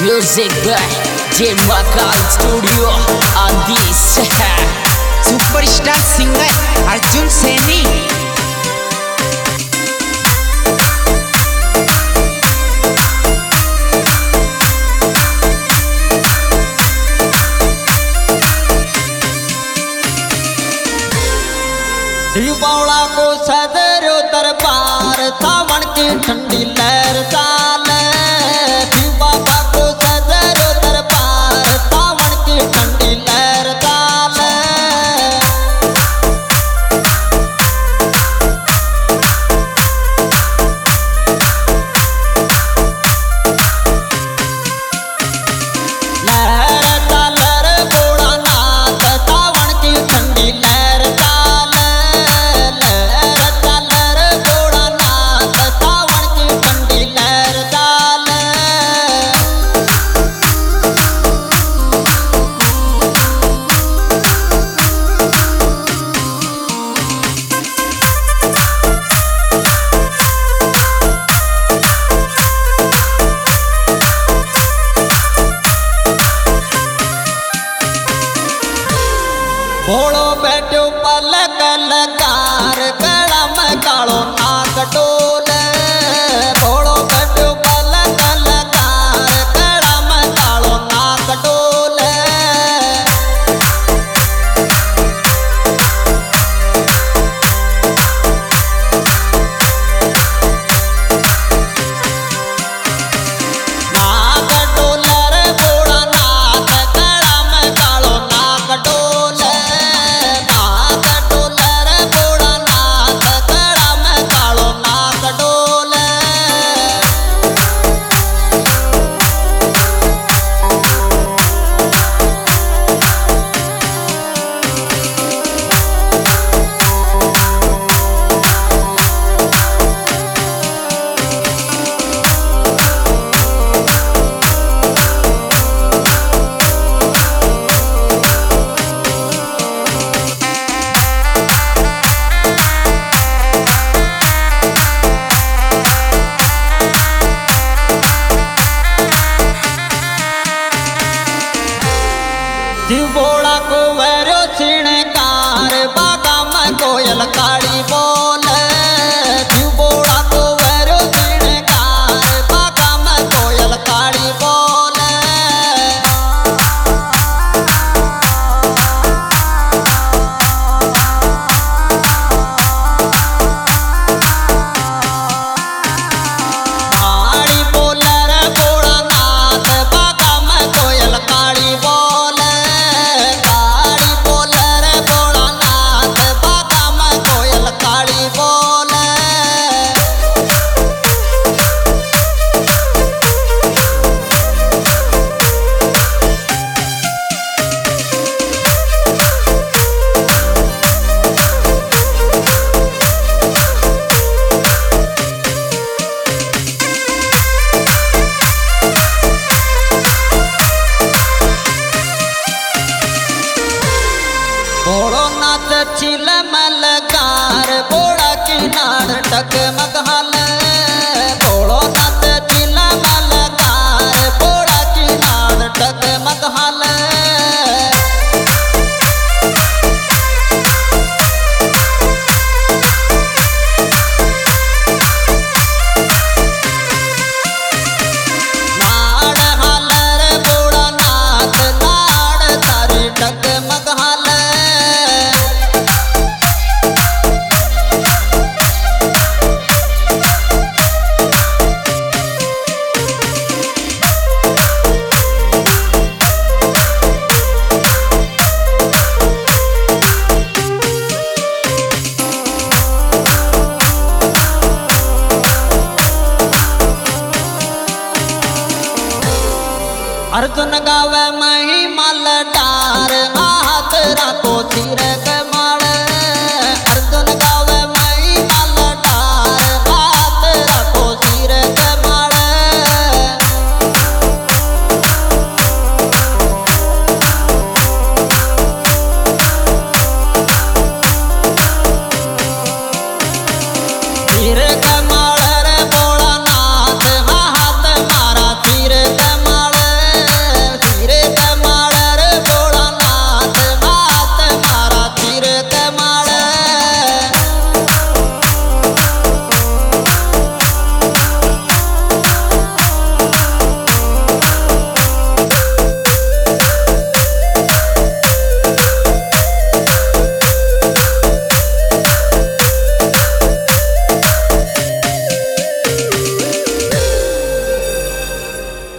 Music by J Makal Studio on this superstar singer Arjun Saini. शिवौला को सदरो दरबार सावन की ठंडी लहर चाले। शिव बाबा को सदरो दरबार सावन की ठंडी लहर चाले। लहर चालर भोलानाथ सावन की ठंडी लहर चाले। लहर चालर भोलानाथ सावन की ठंडी लहर चाले। भोलो बैठो पलक लकार कड़ा में कालो नाक डोले। भोलो बैठो पलक लकार कड़ा में कालो नाक डोले। नाक डोले रे बोड़ा नाक कड़ा में कालो नाक डोले। नाक डोले रे बोड़ा नाक कड़ा में कालो नाक डोले। शिवोड़ा को वैरो छिणकार बागा में कोयल काली बोले। शिवोड़ा को वैरो छिणकार बागा में कोयल काली बोले। काली बोले रे भोलानाथ बागा में कोयल काली बोले। काली बोले रे भोलानाथ बागा में कोयल काली बोले। भोलो नाच चिल मलकार बोड़ा किनार टकमक हाल। भोलो नाच चिल मलकार बोड़ा किनार टकमक हाल। नाड़ हाल रे बोड़ा नाथ नाड़ तारी टकमक हाल। अर्जुन गावे